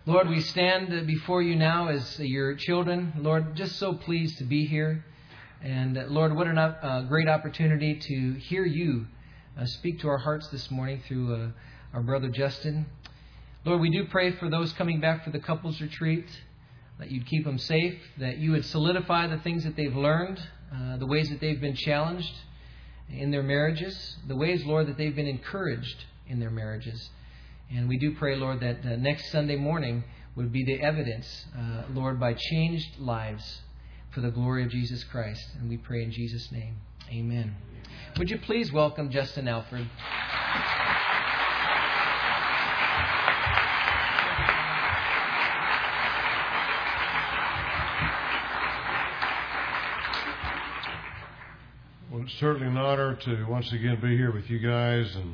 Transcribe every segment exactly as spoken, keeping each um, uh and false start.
Lord, we stand before you now as your children. Lord, just so pleased to be here. And Lord, what a uh, great opportunity to hear you uh, speak to our hearts this morning through uh, our brother Justin. Lord, we do pray for those coming back for the couples retreat, that you'd keep them safe, that you would solidify the things that they've learned, uh, the ways that they've been challenged in their marriages, the ways, Lord, that they've been encouraged in their marriages. And we do pray, Lord, that uh, next Sunday morning would be the evidence, uh, Lord, by changed lives for the glory of Jesus Christ. And we pray in Jesus' name. Amen. Would you please welcome Justin Alford? Well, it's certainly an honor to once again be here with you guys and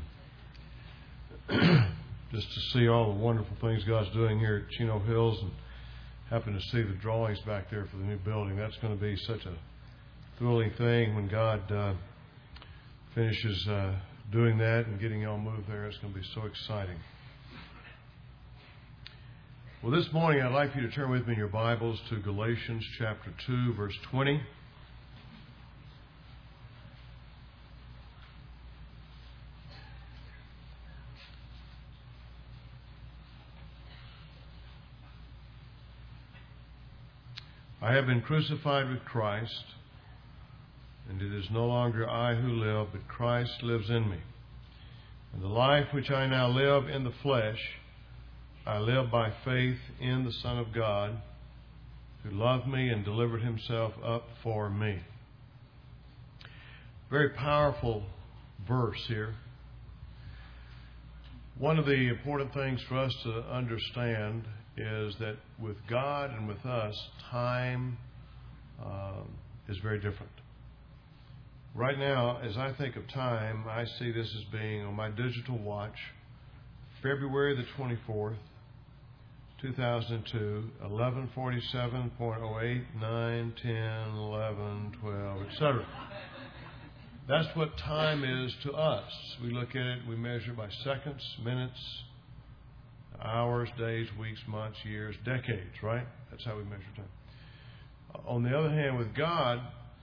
just to see all the wonderful things God's doing here at Chino Hills, and happen to see the drawings back there for the new building. That's going to be such a thrilling thing when God uh, finishes uh, doing that and getting y'all moved there. It's going to be so exciting. Well, this morning I'd like you to turn with me in your Bibles to Galatians chapter two, verse twenty. I have been crucified with Christ, and it is no longer I who live, but Christ lives in me. And the life which I now live in the flesh, I live by faith in the Son of God, who loved me and delivered himself up for me. Very powerful verse here. One of the important things for us to understand is that with God and with us, time um, is very different. Right now, as I think of time, I see this as being on my digital watch, February the twenty-fourth, two thousand two, eleven forty-seven point oh eight, nine, ten, eleven, twelve, et cetera. That's what time is to us. We look at it, we measure by seconds, minutes, hours, days, weeks, months, years, decades, right? That's how we measure time. On the other hand, with God,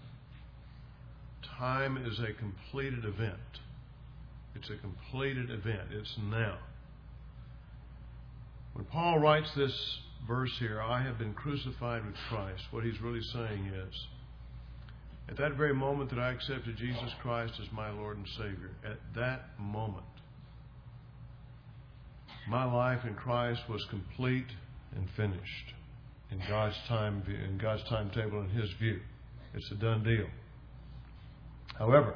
time is a completed event. It's a completed event. It's now. When Paul writes this verse here, I have been crucified with Christ, what he's really saying is, at that very moment that I accepted Jesus Christ as my Lord and Savior, at that moment, my life in Christ was complete and finished in God's time, in God's timetable, in His view. It's a done deal. However,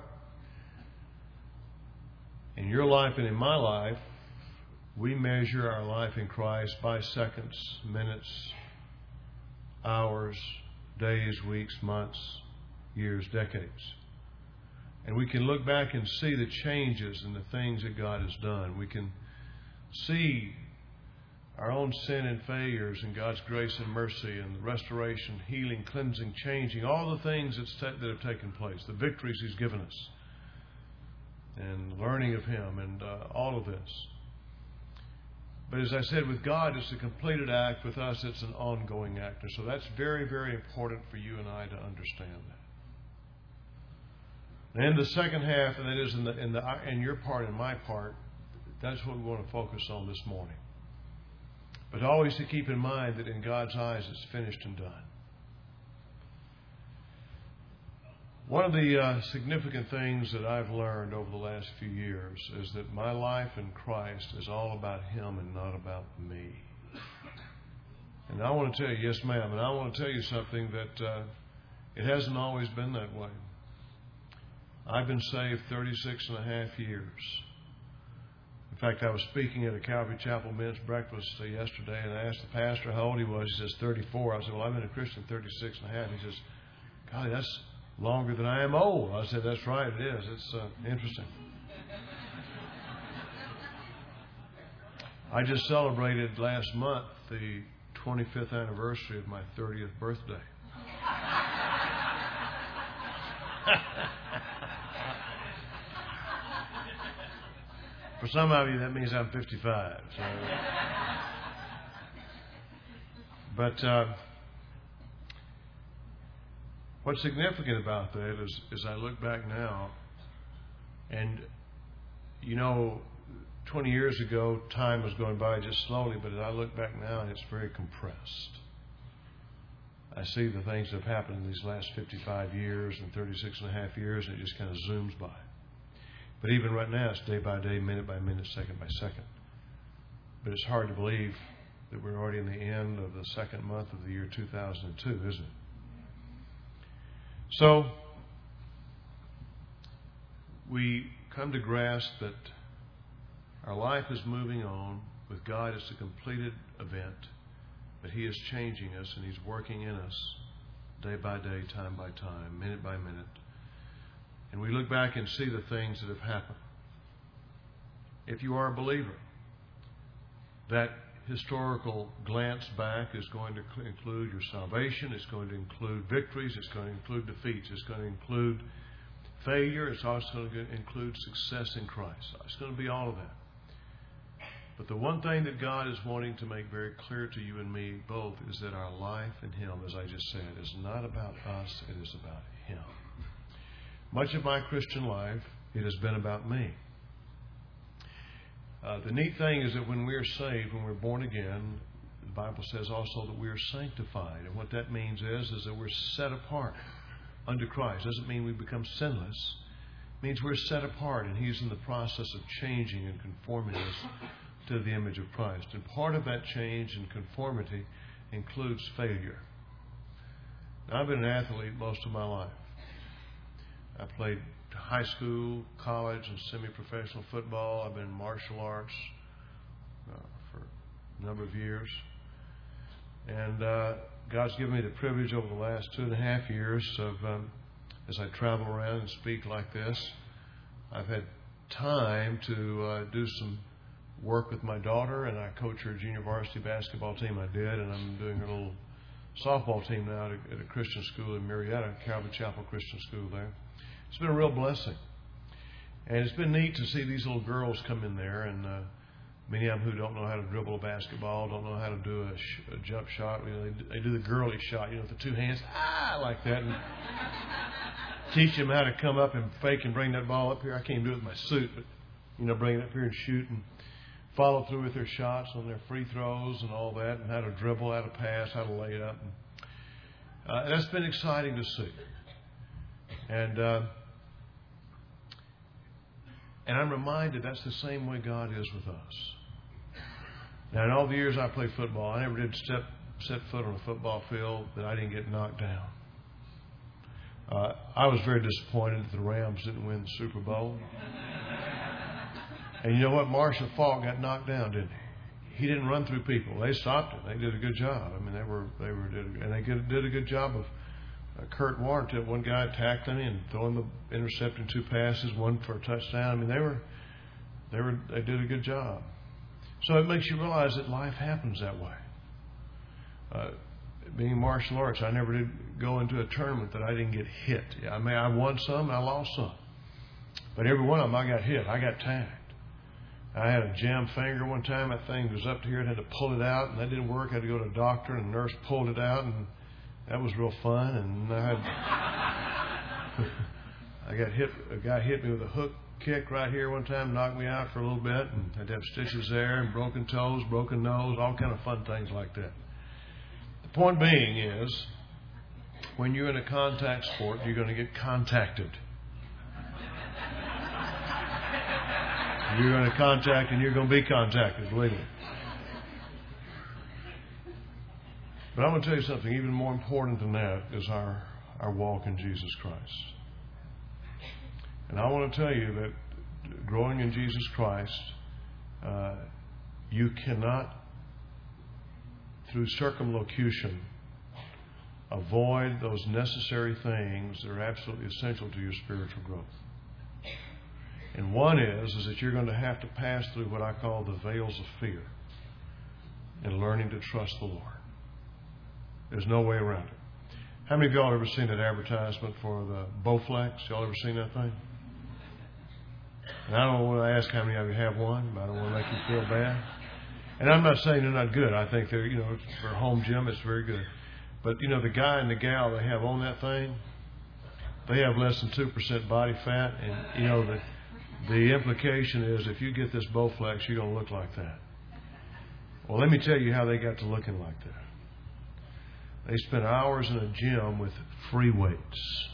in your life and in my life, we measure our life in Christ by seconds, minutes, hours, days, weeks, months, years, decades. And we can look back and see the changes and the things that God has done. We can see our own sin and failures and God's grace and mercy and the restoration, healing, cleansing, changing, all the things that's ta- that have taken place, the victories He's given us, and learning of Him, and uh, all of this. But as I said, with God, it's a completed act. With us, it's an ongoing act. And so that's very, very important for you and I to understand that. And in the second half, and that is in the in the in your part and my part, that's what we want to focus on this morning. But always to keep in mind that in God's eyes, it's finished and done. One of the uh, significant things that I've learned over the last few years is that my life in Christ is all about Him and not about me. And I want to tell you, yes ma'am, and I want to tell you something that uh, it hasn't always been that way. I've been saved thirty-six and a half years. In fact, I was speaking at a Calvary Chapel men's breakfast uh, yesterday, and I asked the pastor how old he was. He says thirty-four. I said, well, I've been a Christian thirty-six and a half. He says, golly, that's longer than I am old. I said, that's right, it is. It's uh, interesting. I just celebrated last month the twenty-fifth anniversary of my thirtieth birthday. For some of you, that means I'm fifty-five. So. But uh, what's significant about that is, is I look back now, and you know, twenty years ago, time was going by just slowly, but as I look back now, it's very compressed. I see the things that have happened in these last fifty-five years and thirty-six and a half years, and it just kind of zooms by. But even right now, it's day by day, minute by minute, second by second. But it's hard to believe that we're already in the end of the second month of the year two thousand two, isn't it? So, we come to grasp that our life is moving on. With God, it's a completed event. But He is changing us, and He's working in us day by day, time by time, minute by minute. And we look back and see the things that have happened. If you are a believer, that historical glance back is going to include your salvation. It's going to include victories. It's going to include defeats. It's going to include failure. It's also going to include success in Christ. It's going to be all of that. But the one thing that God is wanting to make very clear to you and me both is that our life in Him, as I just said, is not about us. It is about Him. Much of my Christian life, it has been about me. Uh, the neat thing is that when we are saved, when we're born again, the Bible says also that we are sanctified. And what that means is, is that we're set apart unto Christ. It doesn't mean we become sinless. It means we're set apart, and He's in the process of changing and conforming us to the image of Christ. And part of that change and conformity includes failure. Now, I've been an athlete most of my life. I played high school, college, and semi-professional football. I've been in martial arts uh, for a number of years. And uh, God's given me the privilege over the last two and a half years of, um, as I travel around and speak like this, I've had time to uh, do some work with my daughter, and I coach her junior varsity basketball team. I did, and I'm doing a little softball team now at a, at a Christian school in Marietta, Calvary Chapel Christian School there. It's been a real blessing. And it's been neat to see these little girls come in there, and uh, many of them who don't know how to dribble a basketball, don't know how to do a, sh- a jump shot. You know, they, they do the girly shot, you know, with the two hands, ah, like that, and teach them how to come up and fake and bring that ball up here. I can't do it with my suit, but, you know, bring it up here and shoot and follow through with their shots on their free throws and all that, and how to dribble, how to pass, how to lay up. And, uh, that's been exciting to see. And uh, and I'm reminded that's the same way God is with us. Now, in all the years I played football, I never did step set foot on a football field that I didn't get knocked down. Uh, I was very disappointed that the Rams didn't win the Super Bowl. And you know what? Marshall Faulk got knocked down, didn't he? He didn't run through people. They stopped it. They did a good job. I mean, they were they were did a, and they did a good job of uh, Kurt Warren. One guy attacked him and throwing the intercepting two passes, one for a touchdown. I mean, they were they were they did a good job. So it makes you realize that life happens that way. Uh, being martial arts, I never did go into a tournament that I didn't get hit. I mean, I won some, and I lost some, but every one of them I got hit. I got tagged. I had a jammed finger one time. That thing was up to here and had to pull it out, and that didn't work. I had to go to a doctor, and the nurse pulled it out, and that was real fun. And I had I got hit. A guy hit me with a hook kick right here one time, knocked me out for a little bit, and I had to have stitches there, and broken toes, broken nose, all kind of fun things like that. The point being is, when you're in a contact sport, you're going to get contacted. You're going to contact and you're going to be contacted, believe me. But I'm going to tell you something even more important than that is our, our walk in Jesus Christ. And I want to tell you that growing in Jesus Christ, uh, you cannot, through circumlocution, avoid those necessary things that are absolutely essential to your spiritual growth. And one is, is that you're going to have to pass through what I call the veils of fear in learning to trust the Lord. There's no way around it. How many of y'all have ever seen that advertisement for the Bowflex? Y'all ever seen that thing? And I don't want to ask how many of you have one, but I don't want to make you feel bad. And I'm not saying they're not good. I think they're, you know, for a home gym, it's very good. But, you know, the guy and the gal they have on that thing, they have less than two percent body fat. And, you know, the, the implication is if you get this Bowflex, you're going to look like that. Well, let me tell you how they got to looking like that. They spent hours in a gym with free weights.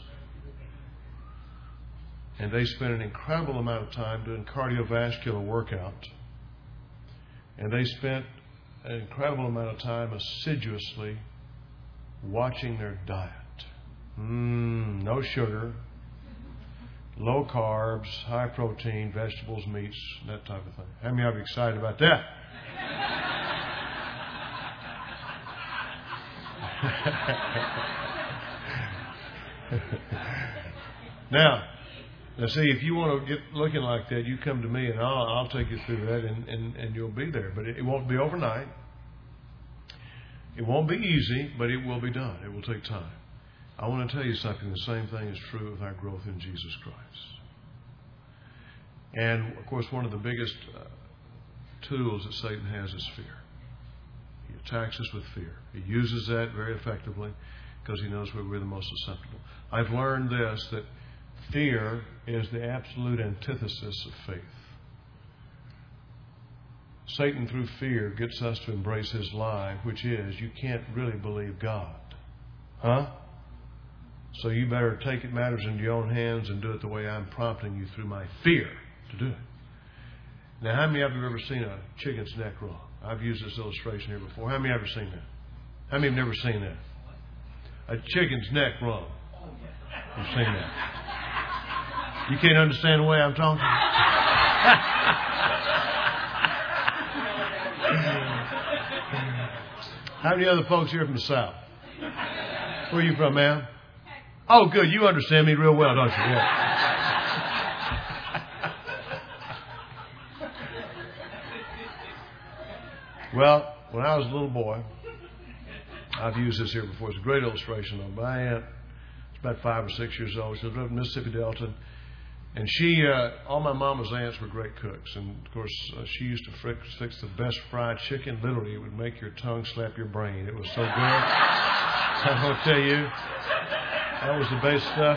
And they spent an incredible amount of time doing cardiovascular workouts. And they spent an incredible amount of time assiduously watching their diet. Mm, no sugar, low carbs, high protein, vegetables, meats, that type of thing. How many of you are excited about that? now, now, see, if you want to get looking like that, you come to me and I'll, I'll take you through that and, and, and you'll be there. But it, it won't be overnight. It won't be easy, but it will be done. It will take time. I want to tell you something. The same thing is true with our growth in Jesus Christ. And, of course, one of the biggest uh, tools that Satan has is fear. He attacks us with fear. He uses that very effectively because he knows we're the most susceptible. I've learned this, that fear is the absolute antithesis of faith. Satan, through fear, gets us to embrace his lie, which is, you can't really believe God. Huh? So you better take it matters into your own hands and do it the way I'm prompting you through my fear to do it. Now, how many of you have ever seen a chicken's neck wrong? I've used this illustration here before. How many have ever seen that? How many have never seen that? A chicken's neck wrong. You've seen that. You can't understand the way I'm talking? How many other folks here from the South? Where are you from, ma'am? Oh, good. You understand me real well, don't you? Yeah. Well, when I was a little boy, I've used this here before. It's a great illustration of my aunt. She's about five or six years old. She lived up in Mississippi Delta. And she, uh, all my mama's aunts were great cooks. And, of course, uh, she used to fix, fix the best fried chicken. Literally, it would make your tongue slap your brain. It was so good. I'm going to tell you, that was the best stuff.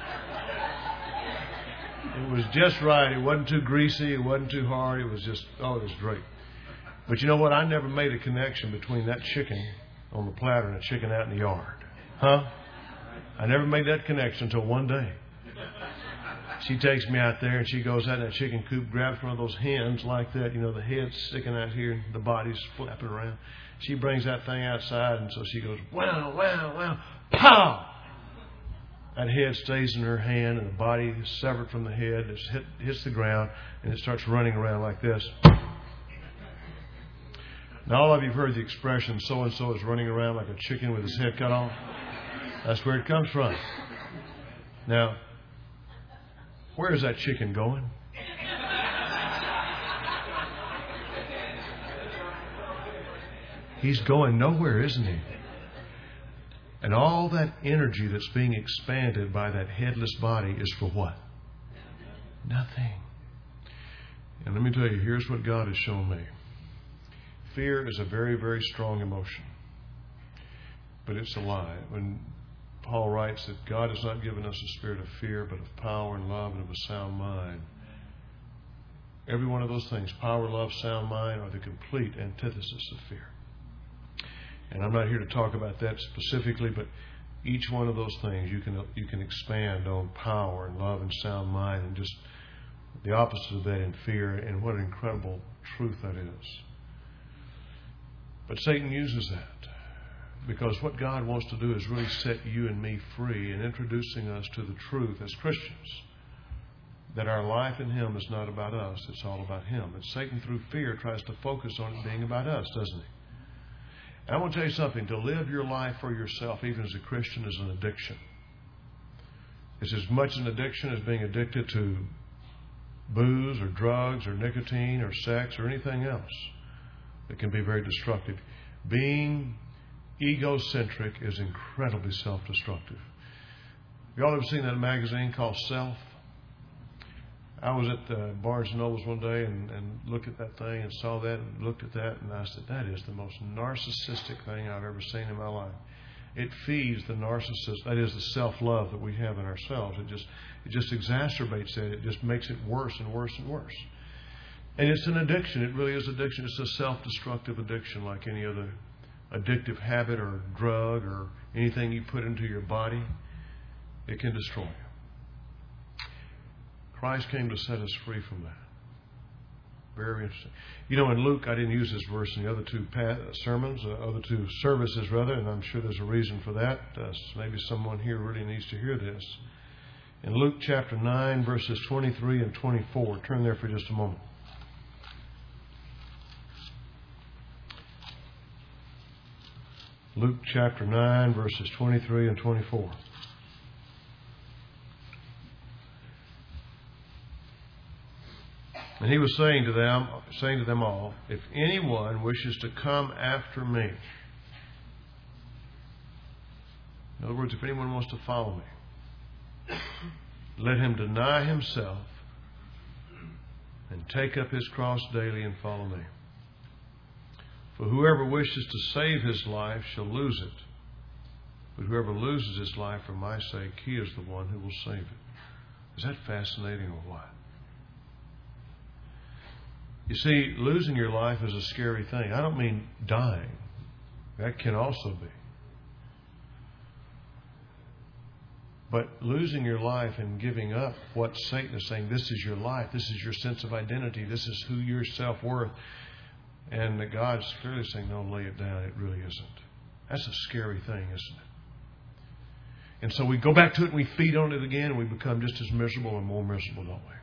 It was just right. It wasn't too greasy. It wasn't too hard. It was just, oh, it was great. But you know what? I never made a connection between that chicken on the platter and a chicken out in the yard. Huh? I never made that connection until one day. She takes me out there and she goes out in that chicken coop, grabs one of those hens like that, you know, the head's sticking out here and the body's flapping around. She brings that thing outside and so she goes, wow, wow, wow, pow! That head stays in her hand and the body is severed from the head. It hit, hits the ground and it starts running around like this. Now, all of you have heard the expression, so-and-so is running around like a chicken with his head cut off. That's where it comes from. Now, where is that chicken going? He's going nowhere, isn't he? And all that energy that's being expanded by that headless body is for what? Nothing. And let me tell you, here's what God has shown me. Fear is a very, very strong emotion. But it's a lie. When Paul writes that God has not given us a spirit of fear, but of power and love and of a sound mind. Every one of those things, power, love, sound mind, are the complete antithesis of fear. And I'm not here to talk about that specifically, but each one of those things you can you can expand on power and love and sound mind and just the opposite of that in fear, and what an incredible truth that is. But Satan uses that because what God wants to do is really set you and me free and introducing us to the truth as Christians that our life in Him is not about us, it's all about Him. And Satan, through fear, tries to focus on it being about us, doesn't he? And I want to tell you something. To live your life for yourself, even as a Christian, is an addiction. It's as much an addiction as being addicted to booze or drugs or nicotine or sex or anything else that can be very destructive. Being egocentric is incredibly self-destructive. You all ever seen that magazine called Self? I was at uh, Barnes and Noble's one day and, and looked at that thing and saw that and looked at that, and I said, that is the most narcissistic thing I've ever seen in my life. It feeds the narcissist, that is the self-love that we have in ourselves. It just it just exacerbates that. It just makes it worse and worse and worse. And it's an addiction. It really is addiction. It's a self-destructive addiction like any other addictive habit or drug or anything you put into your body. It can destroy you. Christ came to set us free from that. Very interesting. You know, in Luke, I didn't use this verse in the other two sermons, uh, other two services rather, and I'm sure there's a reason for that. Uh, maybe someone here really needs to hear this. In Luke chapter nine, verses twenty-three and twenty-four. Turn there for just a moment. Luke chapter nine, verses twenty-three and twenty-four. And he was saying to them, saying to them all, if anyone wishes to come after me, in other words, if anyone wants to follow me, let him deny himself and take up his cross daily and follow me. For whoever wishes to save his life shall lose it. But whoever loses his life for my sake, he is the one who will save it. Is that fascinating or what? You see, losing your life is a scary thing. I don't mean dying. That can also be. But losing your life and giving up what Satan is saying, this is your life, this is your sense of identity, this is who your self-worth. And that God's clearly saying, no, lay it down. It really isn't. That's a scary thing, isn't it? And so we go back to it and we feed on it again and we become just as miserable and more miserable, don't we?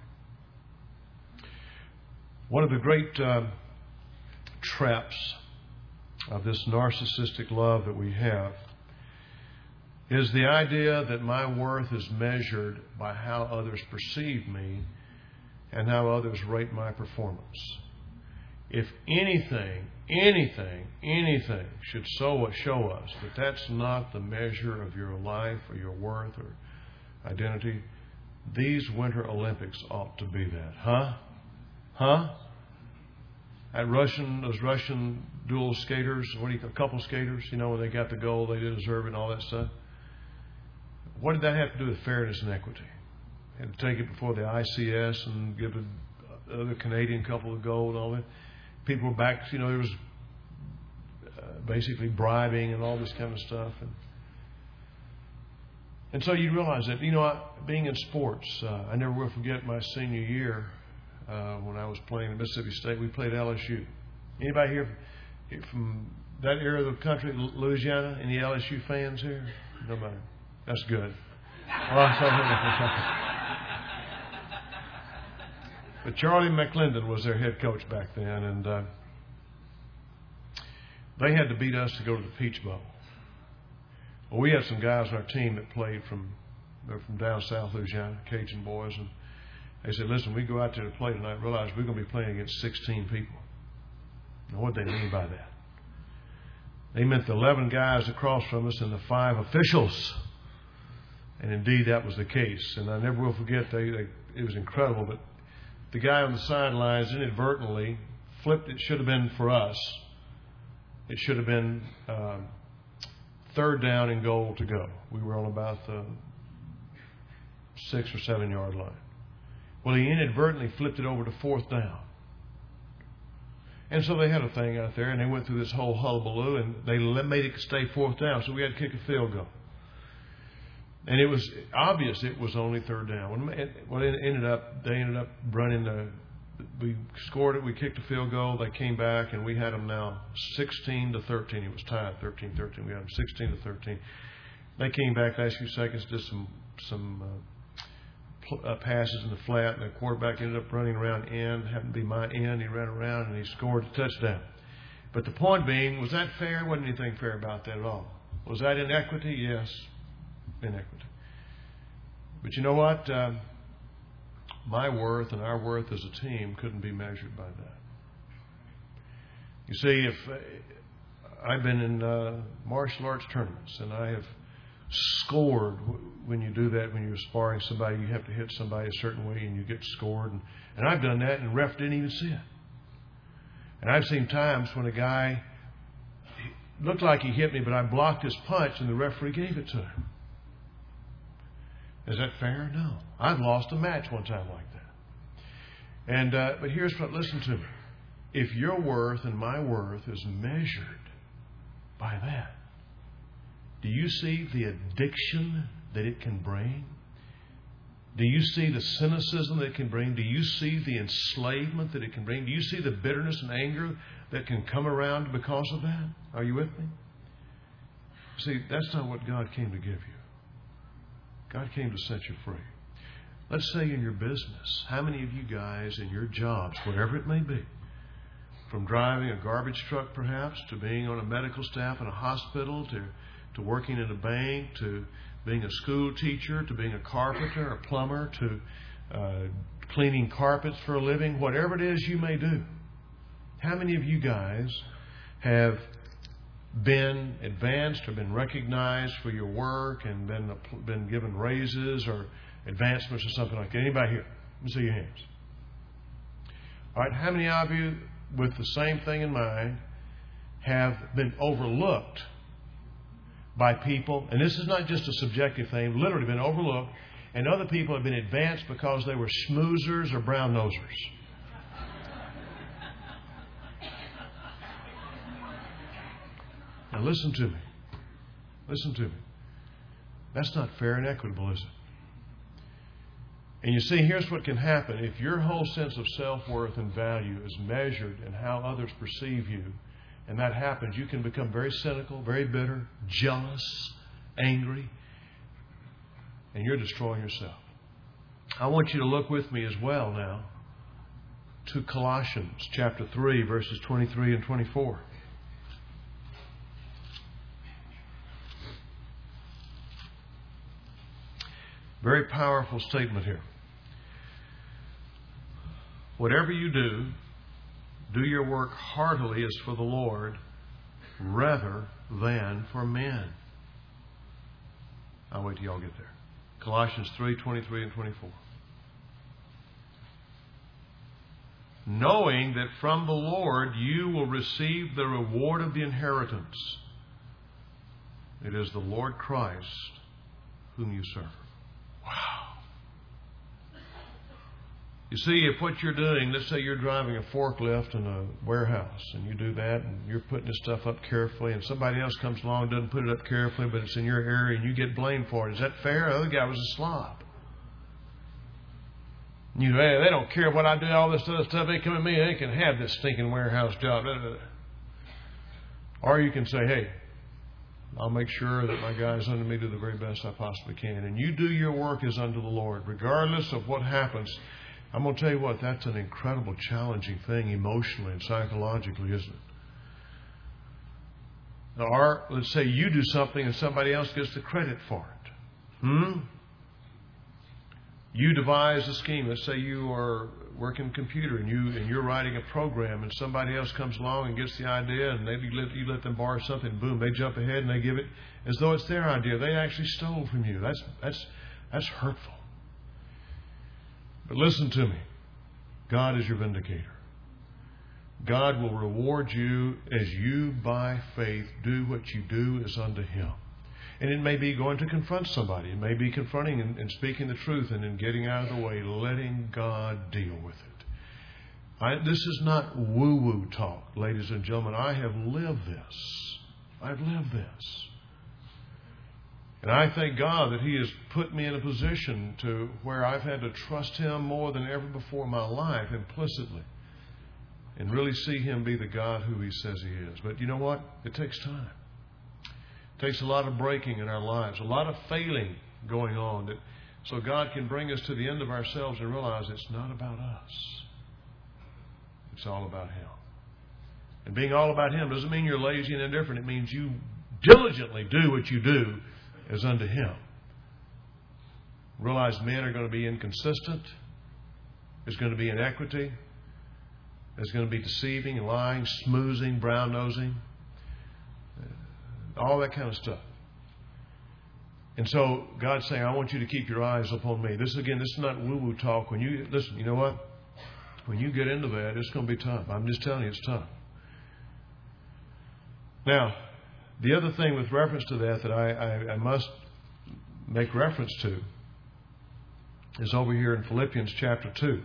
One of the great uh, traps of this narcissistic love that we have is the idea that my worth is measured by how others perceive me and how others rate my performance. If anything, anything, anything should show us that that's not the measure of your life or your worth or identity, these Winter Olympics ought to be that. Huh? Huh? At Russian, those Russian dual skaters, what do you call couple skaters, you know, when they got the gold, they did deserve it and all that stuff. What did that have to do with fairness and equity? They had to take it before the I C S and give the other Canadian couple the gold and all that. People were back, you know, there was uh, basically bribing and all this kind of stuff. And, and so you realize that, you know, I, being in sports, uh, I never will forget my senior year uh, when I was playing at Mississippi State. We played L S U. Anybody here from that area of the country, Louisiana? Any L S U fans here? Nobody. That's good. But Charlie McClendon was their head coach back then, and uh, they had to beat us to go to the Peach Bowl. Well, we had some guys on our team that played from they're from down south Louisiana, Cajun boys, and they said, listen, we go out there to play tonight, realize we're going to be playing against sixteen people. Now, what did they mean by that? They meant the eleven guys across from us and the five officials. And indeed, that was the case. And I never will forget, they, they it was incredible, but the guy on the sidelines inadvertently flipped. It should have been for us. It should have been um, third down and goal to go. We were on about the six or seven yard line. Well, he inadvertently flipped it over to fourth down. And so they had a thing out there, and they went through this whole hullabaloo, and they made it stay fourth down. So we had to kick a field goal. And it was obvious it was only third down. Well, it ended up, they ended up running the, we scored it, we kicked a field goal, they came back, and we had them now sixteen to thirteen. It was tied thirteen thirteen. We had them sixteen to thirteen. They came back the last few seconds, did some some uh, pl- uh, passes in the flat, and the quarterback ended up running around end, happened to be my end. He ran around and he scored a touchdown. But the point being, was that fair? Wasn't anything fair about that at all. Was that inequity? Yes. Inequity. But you know what? Uh, my worth and our worth as a team couldn't be measured by that. You see, if uh, I've been in uh, martial arts tournaments and I have scored when you do that. When you're sparring somebody, you have to hit somebody a certain way and you get scored. And, and I've done that and the ref didn't even see it. And I've seen times when a guy looked like he hit me, but I blocked his punch and the referee gave it to him. Is that fair? No. I've lost a match one time like that. And uh, but here's what, listen to me. If your worth and my worth is measured by that, do you see the addiction that it can bring? Do you see the cynicism that it can bring? Do you see the enslavement that it can bring? Do you see the bitterness and anger that can come around because of that? Are you with me? See, that's not what God came to give you. God came to set you free. Let's say in your business, how many of you guys in your jobs, whatever it may be, from driving a garbage truck perhaps, to being on a medical staff in a hospital, to, to working in a bank, to being a school teacher, to being a carpenter, a plumber, to uh, cleaning carpets for a living, whatever it is you may do. How many of you guys have been advanced or been recognized for your work and been been given raises or advancements or something like that? Anybody here? Let me see your hands. All right, how many of you, with the same thing in mind, have been overlooked by people? And this is not just a subjective thing, literally been overlooked, and other people have been advanced because they were schmoozers or brown nosers. Now listen to me. Listen to me. That's not fair and equitable, is it? And you see, here's what can happen. If your whole sense of self-worth and value is measured in how others perceive you, and that happens, you can become very cynical, very bitter, jealous, angry, and you're destroying yourself. I want you to look with me as well now to Colossians chapter three, verses twenty-three and twenty-four. Very powerful statement here. Whatever you do, do your work heartily as for the Lord, rather than for men. I'll wait till y'all get there. Colossians three, twenty-three and twenty-four. Knowing that from the Lord you will receive the reward of the inheritance. It is the Lord Christ whom you serve. Wow. You see, if what you're doing, let's say you're driving a forklift in a warehouse, and you do that, and you're putting this stuff up carefully, and somebody else comes along and doesn't put it up carefully, but it's in your area, and you get blamed for it. Is that fair? The other guy was a slob. You, hey, they don't care what I do, all this other stuff. They come at me, they can have this stinking warehouse job. Or you can say, hey, I'll make sure that my guys under me do the very best I possibly can. And you do your work as unto the Lord, regardless of what happens. I'm going to tell you what, that's an incredible, challenging thing emotionally and psychologically, isn't it? Or, let's say you do something and somebody else gets the credit for it. Hmm? You devise a scheme. Let's say you are working computer and, you, and you're writing a program and somebody else comes along and gets the idea and maybe you let, you let them borrow something. Boom, they jump ahead and they give it as though it's their idea. They actually stole from you. That's, that's, that's hurtful. But listen to me. God is your vindicator. God will reward you as you, by faith, do what you do as unto Him. And it may be going to confront somebody. It may be confronting and, and speaking the truth and then getting out of the way, letting God deal with it. I, this is not woo-woo talk, ladies and gentlemen. I have lived this. I've lived this. And I thank God that He has put me in a position to where I've had to trust Him more than ever before in my life, implicitly, and really see Him be the God who He says He is. But you know what? It takes time. It takes a lot of breaking in our lives, a lot of failing going on, that, so God can bring us to the end of ourselves and realize it's not about us. It's all about Him. And being all about Him doesn't mean you're lazy and indifferent. It means you diligently do what you do as unto Him. Realize men are going to be inconsistent. There's going to be inequity. There's going to be deceiving, lying, smoozing, brown-nosing. All that kind of stuff. And so God's saying, I want you to keep your eyes upon me. This, again, this is not woo-woo talk. When you listen, you know what? When you get into that, it's going to be tough. I'm just telling you, it's tough. Now, the other thing with reference to that that I, I, I must make reference to is over here in Philippians chapter two.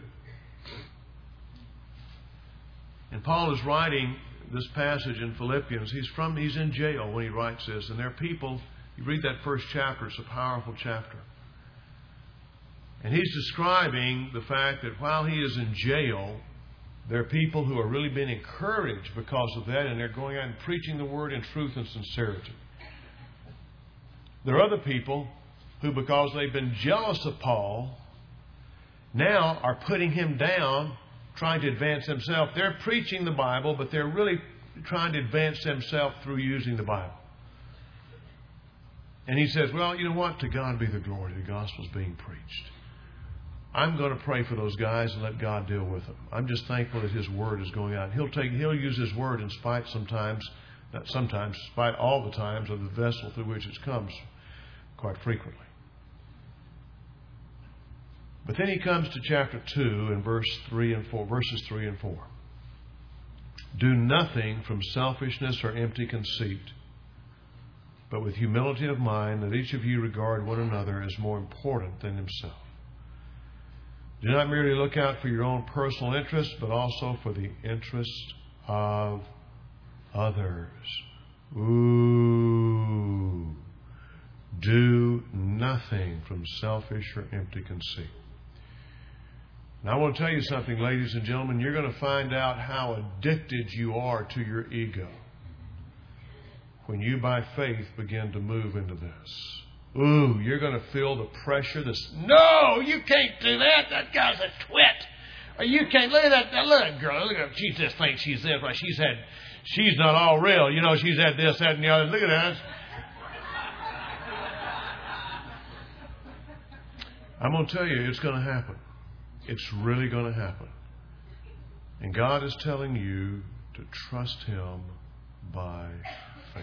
And Paul is writing this passage in Philippians. He's from he's in jail when he writes this. And there are people, you read that first chapter, it's a powerful chapter. And he's describing the fact that while he is in jail, there are people who are really being encouraged because of that, and they're going out and preaching the word in truth and sincerity. There are other people who, because they've been jealous of Paul, now are putting him down, trying to advance themselves. They're preaching the Bible, but they're really trying to advance themselves through using the Bible. And he says, well, you know what? To God be the glory. The gospel's being preached. I'm going to pray for those guys and let God deal with them. I'm just thankful that His Word is going out. He'll take, He'll use His Word in spite sometimes, not sometimes, in spite all the times of the vessel through which it comes, quite frequently. But then he comes to chapter two and verse three and four, verses three and four. Do nothing from selfishness or empty conceit, but with humility of mind, let each of you regard one another as more important than himself. Do not merely look out for your own personal interest, but also for the interest of others. Ooh. Do nothing from selfish or empty conceit. Now, I want to tell you something, ladies and gentlemen. You're going to find out how addicted you are to your ego when you, by faith, begin to move into this. Ooh, you're going to feel the pressure. This, no, you can't do that. That guy's a twit. Or you can't. Look at that. That little girl. Look at her. She just thinks she's this. Like she's had. She's not all real. You know, she's had this, that, and the other. Look at that. I'm going to tell you, it's going to happen. It's really going to happen. And God is telling you to trust Him by faith.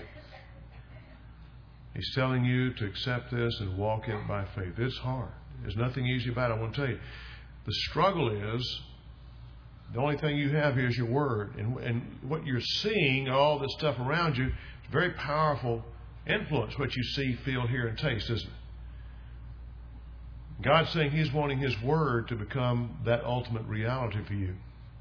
He's telling you to accept this and walk in by faith. It's hard. There's nothing easy about it. I want to tell you. The struggle is, the only thing you have here is your Word. And, and what you're seeing, all this stuff around you, it's a very powerful influence, what you see, feel, hear, and taste, isn't it? God's saying He's wanting His Word to become that ultimate reality for you.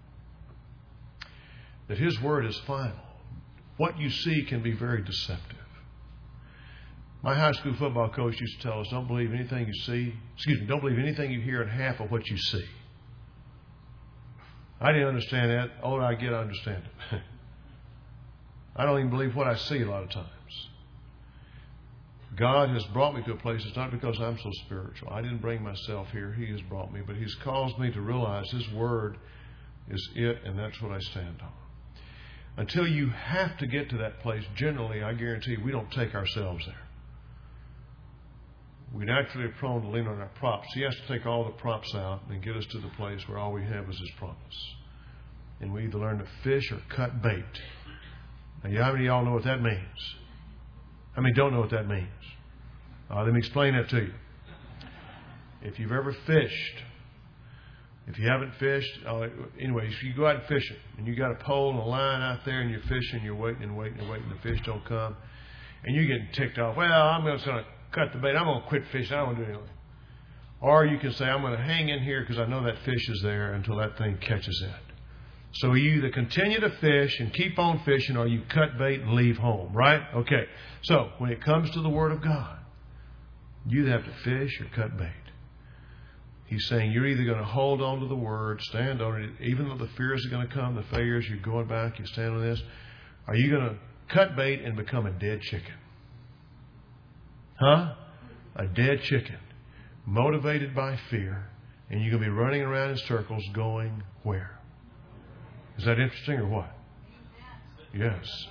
That His Word is final. What you see can be very deceptive. My high school football coach used to tell us, don't believe anything you see. Excuse me, don't believe anything you hear and half of what you see. I didn't understand that. The older I get, I understand it. I don't even believe what I see a lot of times. God has brought me to a place, it's not because I'm so spiritual. I didn't bring myself here. He has brought me. But He's caused me to realize His Word is it, and that's what I stand on. Until you have to get to that place, generally, I guarantee we don't take ourselves there. We naturally are prone to lean on our props. He has to take all the props out and get us to the place where all we have is His promise. And we either learn to fish or cut bait. Now, how many of y'all know what that means? How many don't know what that means? Uh, let me explain that to you. If you've ever fished, if you haven't fished, uh, anyway, if you go out and fishing, and you got a pole and a line out there, and you're fishing, you're waiting and waiting and waiting, the fish don't come, and you're getting ticked off. Well, I'm just going to cut the bait. I'm going to quit fishing. I don't want to do anything. Or you can say, I'm going to hang in here because I know that fish is there until that thing catches it. So you either continue to fish and keep on fishing, or you cut bait and leave home, right? Okay. So when it comes to the Word of God, you either have to fish or cut bait. He's saying you're either going to hold on to the Word, stand on it, even though the fears are going to come, the failures, you're going back, you stand on this. Are you going to cut bait and become a dead chicken? Huh? A dead chicken. Motivated by fear. And you're going to be running around in circles going where? Is that interesting or what? Yes.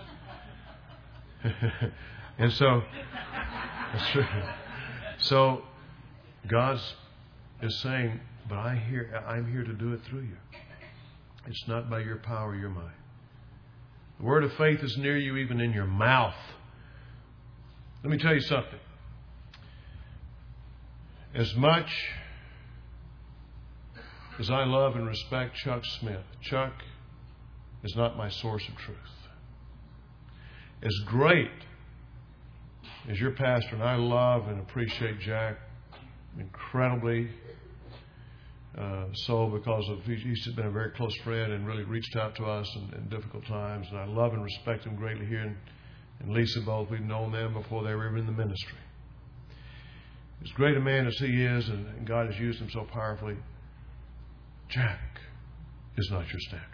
And so, that's true. So, God is saying, but I hear, I'm here to do it through you. It's not by your power or your might. The word of faith is near you, even in your mouth. Let me tell you something. As much as I love and respect Chuck Smith, Chuck is not my source of truth. As great as your pastor, and I love and appreciate Jack incredibly uh, so because of he's been a very close friend and really reached out to us in, in difficult times. And I love and respect him greatly here. And, and Lisa both, we've known them before they were even in the ministry. As great a man as he is, and, and God has used him so powerfully, Jack is not your standard.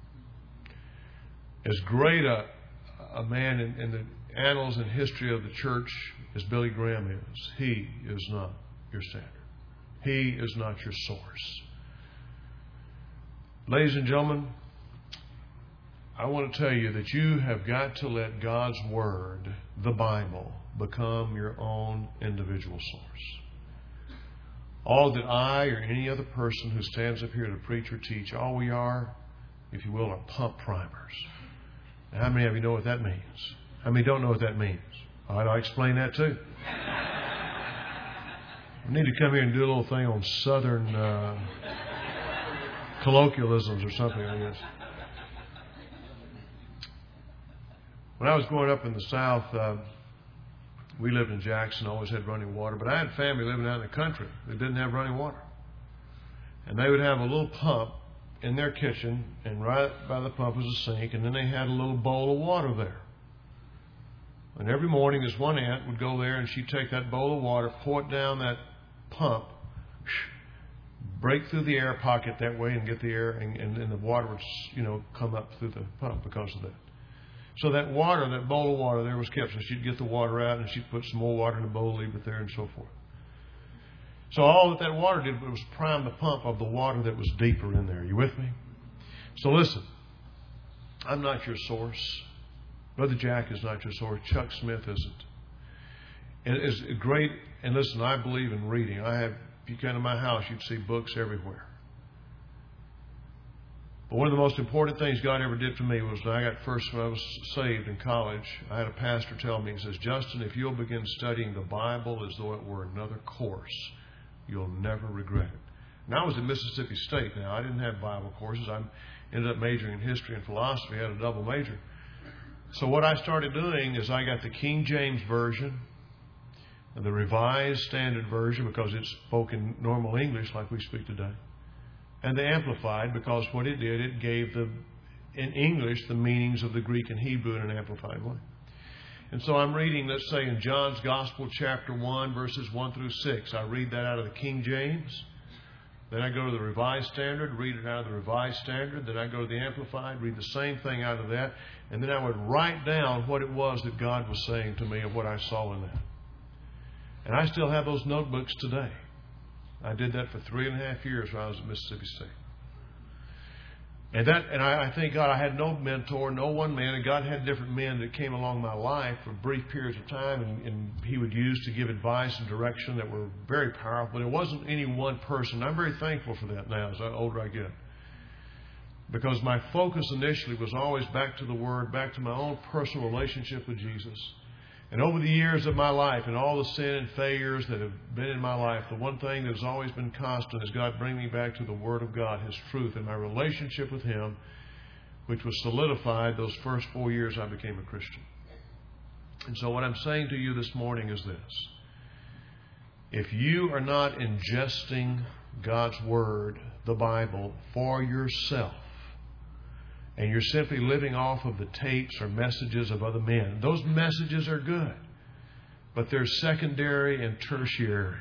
As great a, a man in, in the annals and history of the church as Billy Graham is, he is not your standard. He is not your source. Ladies and gentlemen, I want to tell you that you have got to let God's Word, the Bible, become your own individual source. All that I or any other person who stands up here to preach or teach, all we are, if you will, are pump primers. Now, how many of you know what that means? How many don't know what that means? All right, I'll explain that too. We need to come here and do a little thing on Southern uh, colloquialisms or something, I guess. When I was growing up in the South, uh, we lived in Jackson, always had running water. But I had family living out in the country that didn't have running water. And they would have a little pump in their kitchen, and right by the pump was a sink, and then they had a little bowl of water there. And every morning this one aunt would go there, and she'd take that bowl of water, pour it down that pump, break through the air pocket that way and get the air, and, and, and the water would, you know, come up through the pump because of that. So that water, that bowl of water there was kept. So she'd get the water out and she'd put some more water in the bowl, leave it there, and so forth. So all that that water did was prime the pump of the water that was deeper in there. Are you with me? So listen, I'm not your source. Brother Jack is not your source. Chuck Smith isn't. And it's great. And listen, I believe in reading. I have, if you came to my house, you'd see books everywhere. But one of the most important things God ever did for me was when I got first, when I was saved in college, I had a pastor tell me, he says, Justin, if you'll begin studying the Bible as though it were another course, you'll never regret it. And I was at Mississippi State now. I didn't have Bible courses. I ended up majoring in history and philosophy. I had a double major. So what I started doing is I got the King James Version, the Revised Standard Version, because it spoke in normal English like we speak today, and the Amplified, because what it did, it gave the in English the meanings of the Greek and Hebrew in an amplified way. And so I'm reading, let's say, in John's Gospel, chapter one, verses one through six. I read that out of the King James. Then I go to the Revised Standard, read it out of the Revised Standard. Then I go to the Amplified, read the same thing out of that. And then I would write down what it was that God was saying to me and what I saw in that. And I still have those notebooks today. I did that for three and a half years when I was at Mississippi State. And that, and I, I thank God I had no mentor, no one man, and God had different men that came along my life for brief periods of time, and, and He would use to give advice and direction that were very powerful. But it wasn't any one person. I'm very thankful for that now as the older I get. Because my focus initially was always back to the Word, back to my own personal relationship with Jesus. And over the years of my life and all the sin and failures that have been in my life, the one thing that has always been constant is God bring me back to the Word of God, His truth, and my relationship with Him, which was solidified those first four years I became a Christian. And so what I'm saying to you this morning is this. If you are not ingesting God's Word, the Bible, for yourself, and you're simply living off of the tapes or messages of other men, those messages are good, but they're secondary and tertiary,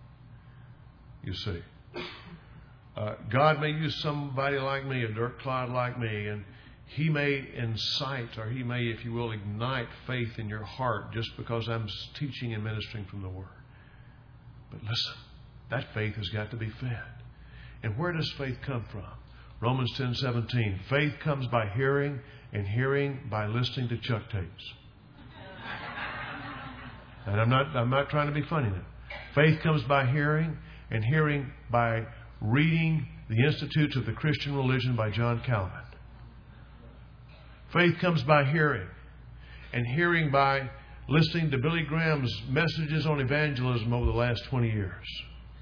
you see. Uh, God may use somebody like me, a dirt clod like me, and He may incite, or He may, if you will, ignite faith in your heart just because I'm teaching and ministering from the Word. But listen, that faith has got to be fed. And where does faith come from? Romans ten seventeen. Faith comes by hearing, and hearing by listening to Chuck tapes. And I'm not I'm not trying to be funny now. Faith comes by hearing, and hearing by reading the Institutes of the Christian Religion by John Calvin. Faith comes by hearing, and hearing by listening to Billy Graham's messages on evangelism over the last twenty years.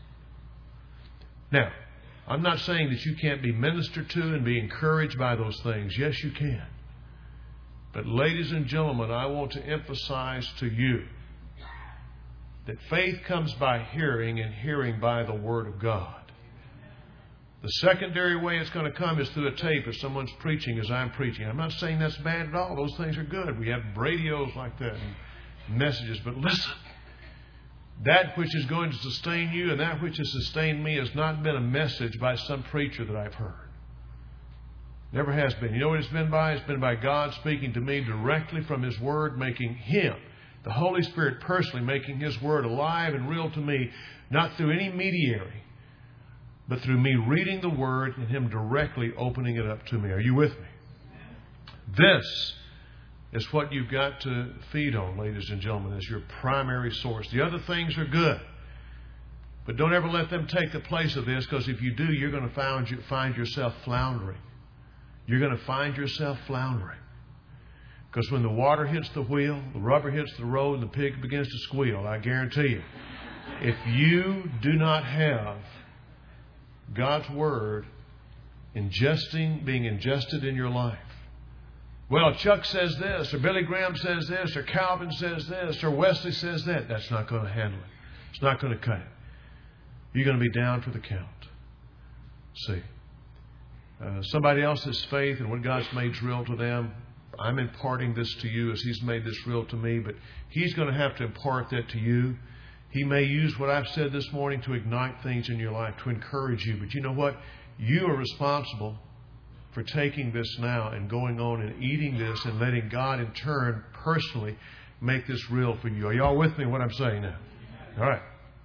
Now, I'm not saying that you can't be ministered to and be encouraged by those things. Yes, you can. But ladies and gentlemen, I want to emphasize to you that faith comes by hearing, and hearing by the Word of God. The secondary way it's going to come is through a tape if someone's preaching as I'm preaching. I'm not saying that's bad at all. Those things are good. We have radios like that and messages. But listen, that which is going to sustain you and that which has sustained me has not been a message by some preacher that I've heard. Never has been. You know what it's been by? It's been by God speaking to me directly from His Word, making Him, the Holy Spirit personally, making His Word alive and real to me, not through any mediary, but through me reading the Word and Him directly opening it up to me. Are you with me? This is what you've got to feed on, ladies and gentlemen, as your primary source. The other things are good, but don't ever let them take the place of this, because if you do, you're going to find, find yourself floundering. You're going to find yourself floundering. Because when the water hits the wheel, the rubber hits the road, and the pig begins to squeal, I guarantee you, if you do not have God's Word ingesting, being ingested in your life. Well, Chuck says this, or Billy Graham says this, or Calvin says this, or Wesley says that. That's not going to handle it. It's not going to cut it. You're going to be down for the count. See, uh, somebody else's faith and what God's made real to them, I'm imparting this to you as He's made this real to me, but He's going to have to impart that to you. He may use what I've said this morning to ignite things in your life, to encourage you. But you know what? You are responsible for taking this now and going on and eating this and letting God in turn personally make this real for you. Are y'all with me what I'm saying now? All right.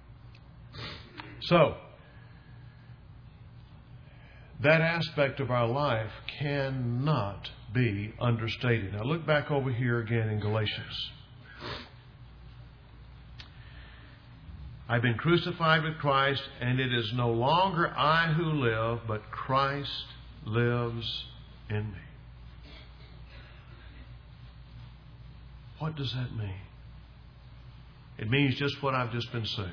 So, that aspect of our life cannot be understated. Now look back over here again in Galatians. I've been crucified with Christ, and it is no longer I who live, but Christ lives in me. What does that mean? It means just what I've just been saying.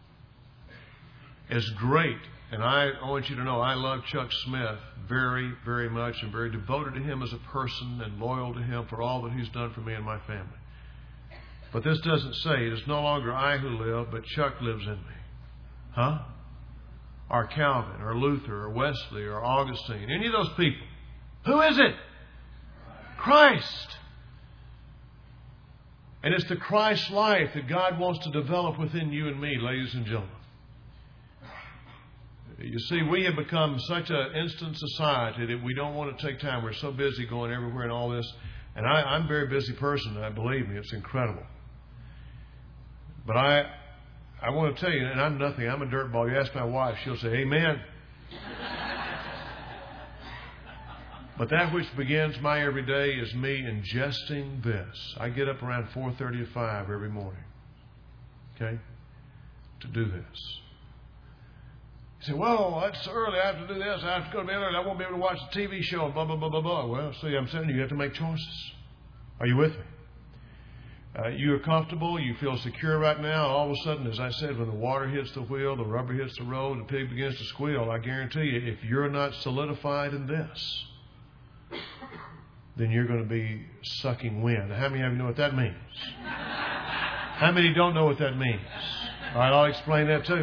It's great, and I, I want you to know I love Chuck Smith very, very much, and very devoted to him as a person and loyal to him for all that he's done for me and my family. But this doesn't say it is no longer I who live, but Chuck lives in me. Huh? Or Calvin, or Luther, or Wesley, or Augustine. Any of those people. Who is it? Christ. And it's the Christ life that God wants to develop within you and me, ladies and gentlemen. You see, we have become such an instant society that we don't want to take time. We're so busy going everywhere and all this. And I, I'm a very busy person, and I believe me, it's incredible. But I I want to tell you, and I'm nothing. I'm a dirtball. You ask my wife, she'll say, amen. But that which begins my every day is me ingesting this. I get up around four thirty to five every morning. Okay? To do this. You say, well, that's early. I have to do this. I have to go to bed early. I won't be able to watch the T V show. Blah, blah, blah, blah, blah. Well, see, I'm saying you have to make choices. Are you with me? Uh, you are comfortable. You feel secure right now. All of a sudden, as I said, when the water hits the wheel, the rubber hits the road, the pig begins to squeal. I guarantee you, if you're not solidified in this, then you're going to be sucking wind. How many of you know what that means? How many don't know what that means? All right, I'll explain that too.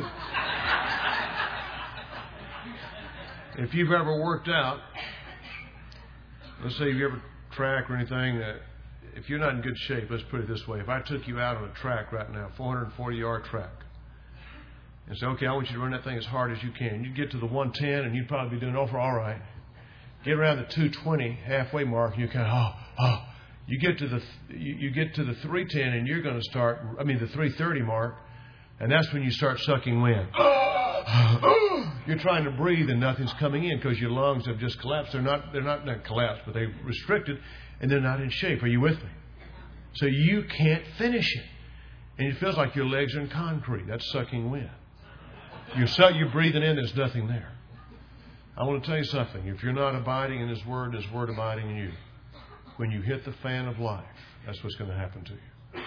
If you've ever worked out, let's say you ever track or anything, uh, if you're not in good shape, let's put it this way. If I took you out on a track right now, four hundred forty yard track, and say, okay, I want you to run that thing as hard as you can. You'd get to the one ten and you'd probably be doing over all right. Get around the two twenty halfway mark and you kind of, oh, oh. You get to the you, you get to the three ten and you're going to start, I mean the three thirty mark, and that's when you start sucking wind. You're trying to breathe and nothing's coming in because your lungs have just collapsed. They're not they're not, not collapsed, but they're restricted and they're not in shape. Are you with me? So you can't finish it. And it feels like your legs are in concrete. That's sucking wind. You're, su- you're breathing in, there's nothing there. I want to tell you something. If you're not abiding in His Word, His Word abiding in you, when you hit the fan of life, that's what's going to happen to you.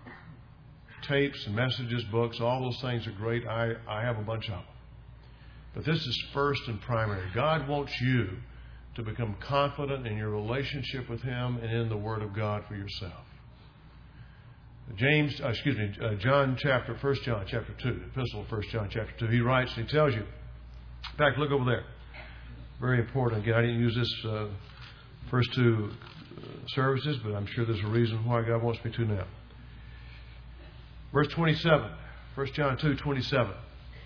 Tapes and messages, books, all those things are great. I, I have a bunch of them. But this is first and primary. God wants you to become confident in your relationship with Him and in the Word of God for yourself. James, uh, excuse me, uh, John chapter, First John chapter two, Epistle of First John chapter two. He writes and he tells you. In fact, look over there. Very important. Again, I didn't use this uh, first two uh, services, but I'm sure there's a reason why God wants me to now. Verse twenty-seven, First John two, twenty-seven.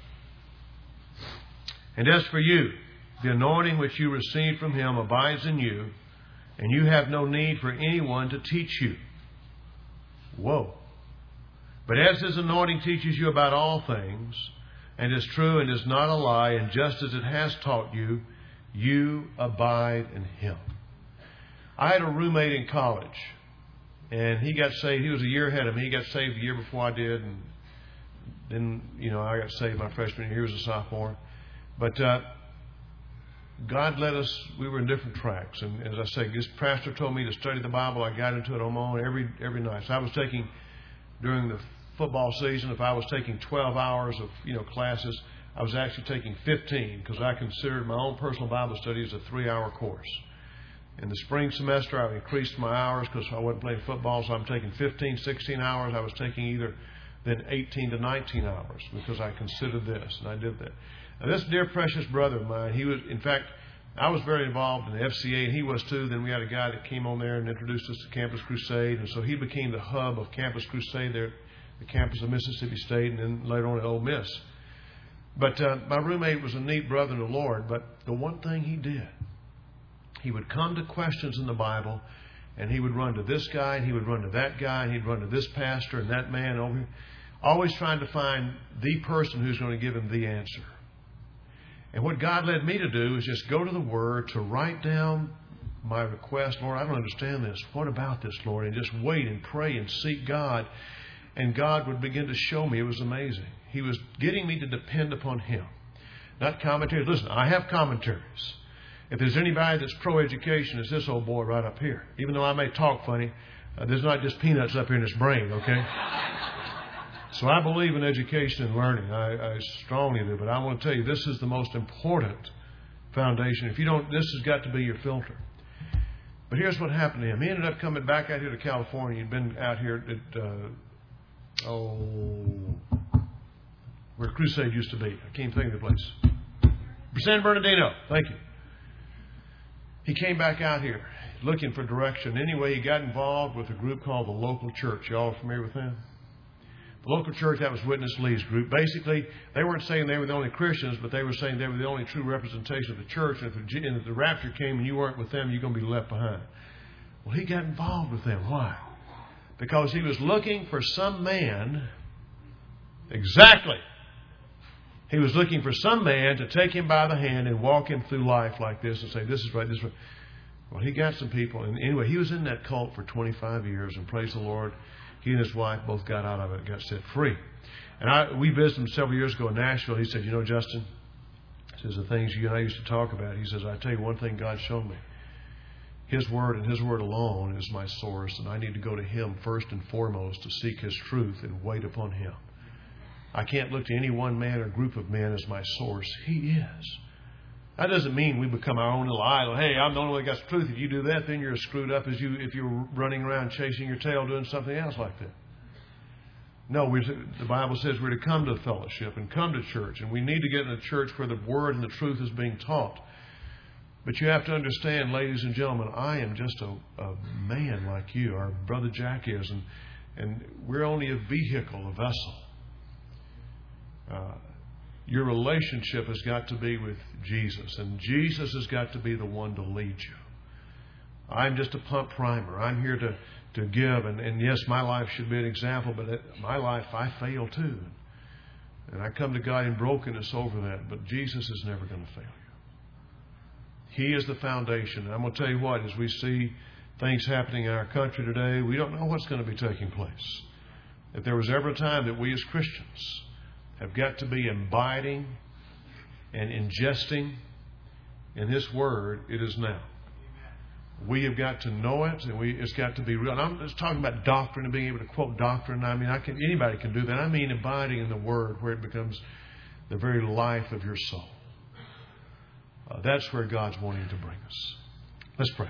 And as for you, the anointing which you received from Him abides in you, and you have no need for anyone to teach you. Whoa. But as His anointing teaches you about all things, and is true and is not a lie, and just as it has taught you, you abide in Him. I had a roommate in college, and he got saved. He was a year ahead of me. He got saved a year before I did, and then, you know, I got saved my freshman year. He was a sophomore. But uh, God led us, we were in different tracks. And as I say, this pastor told me to study the Bible. I got into it on my own every every night. So I was taking, during the football season, if I was taking twelve hours of, you know, classes, I was actually taking fifteen, because I considered my own personal Bible study as a three-hour course. In the spring semester, I increased my hours because I wasn't playing football, so I'm taking fifteen, sixteen hours. I was taking either then eighteen to nineteen hours because I considered this, and I did that. Now, this dear precious brother of mine, he was, in fact, I was very involved in the F C A, and he was too. Then we had a guy that came on there and introduced us to Campus Crusade, and so he became the hub of Campus Crusade there at the campus of Mississippi State, and then later on at Ole Miss. But uh, my roommate was a neat brother in the Lord, but the one thing he did, he would come to questions in the Bible, and he would run to this guy, and he would run to that guy, and he'd run to this pastor and that man over here, always trying to find the person who's going to give him the answer. And what God led me to do is just go to the Word, to write down my request. Lord, I don't understand this. What about this, Lord? And just wait and pray and seek God. And God would begin to show me. It was amazing. He was getting me to depend upon Him. Not commentaries. Listen, I have commentaries. If there's anybody that's pro-education, it's this old boy right up here. Even though I may talk funny, uh, there's not just peanuts up here in his brain, okay? So I believe in education and learning. I, I strongly do. But I want to tell you, this is the most important foundation. If you don't, this has got to be your filter. But here's what happened to him. He ended up coming back out here to California. He'd been out here at, uh, oh, where Crusade used to be. I can't think of the place. San Bernardino. Thank you. He came back out here looking for direction. Anyway, he got involved with a group called the Local Church. Y'all familiar with them? The Local Church, that was Witness Lee's group. Basically, they weren't saying they were the only Christians, but they were saying they were the only true representation of the church. And if the, and if the rapture came and you weren't with them, you're going to be left behind. Well, he got involved with them. Why? Because he was looking for some man. Exactly. He was looking for some man to take him by the hand and walk him through life like this and say, this is right, this is right. Well, he got some people. And anyway, he was in that cult for twenty-five years, and praise the Lord, he and his wife both got out of it, got set free. And I, we visited him several years ago in Nashville. He said, you know, Justin, he says, the things you and I used to talk about, he says, I tell you one thing God showed me. His Word and His Word alone is my source, and I need to go to Him first and foremost to seek His truth and wait upon Him. I can't look to any one man or group of men as my source. He is. That doesn't mean we become our own little idol. Hey, I'm the only one that got the truth. If you do that, then you're as screwed up as you if you're running around chasing your tail doing something else like that. No, we, the Bible says we're to come to fellowship and come to church. And we need to get in a church where the Word and the truth is being taught. But you have to understand, ladies and gentlemen, I am just a, a man like you. Our brother Jack is. And, and we're only a vehicle, a vessel. Uh, your relationship has got to be with Jesus, and Jesus has got to be the one to lead you. I'm just a pump primer. I'm here to, to give, and, and yes, my life should be an example, but it, my life, I fail too. And I come to God in brokenness over that, but Jesus is never going to fail you. He is the foundation. And I'm going to tell you what, as we see things happening in our country today, we don't know what's going to be taking place. If there was ever a time that we as Christians have got to be imbibing and ingesting in His Word, it is now. We have got to know it, and we, it's got to be real. And I'm just talking about doctrine and being able to quote doctrine. I mean, I can, anybody can do that. I mean abiding in the Word where it becomes the very life of your soul. Uh, that's where God's wanting to bring us. Let's pray.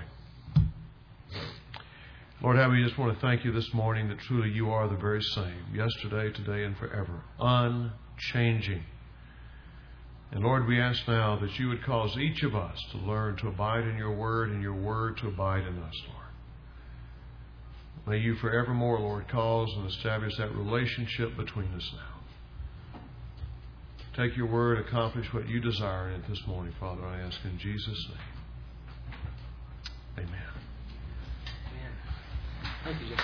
Lord, how we just want to thank you this morning that truly you are the very same, yesterday, today, and forever, unchanging. And Lord, we ask now that you would cause each of us to learn to abide in your word and your word to abide in us, Lord. May you forevermore, Lord, cause and establish that relationship between us now. Take your word, accomplish what you desire in it this morning, Father, I ask in Jesus' name. Amen. Thank you, Jesse.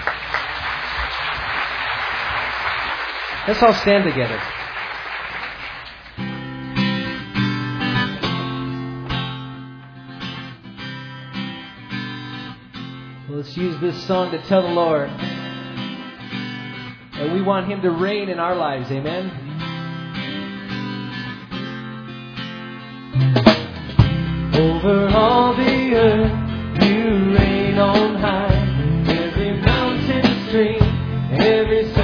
Let's all stand together. Let's use this song to tell the Lord that we want Him to reign in our lives. Amen. Over all the earth, you reign on high. Every mountain, stream, every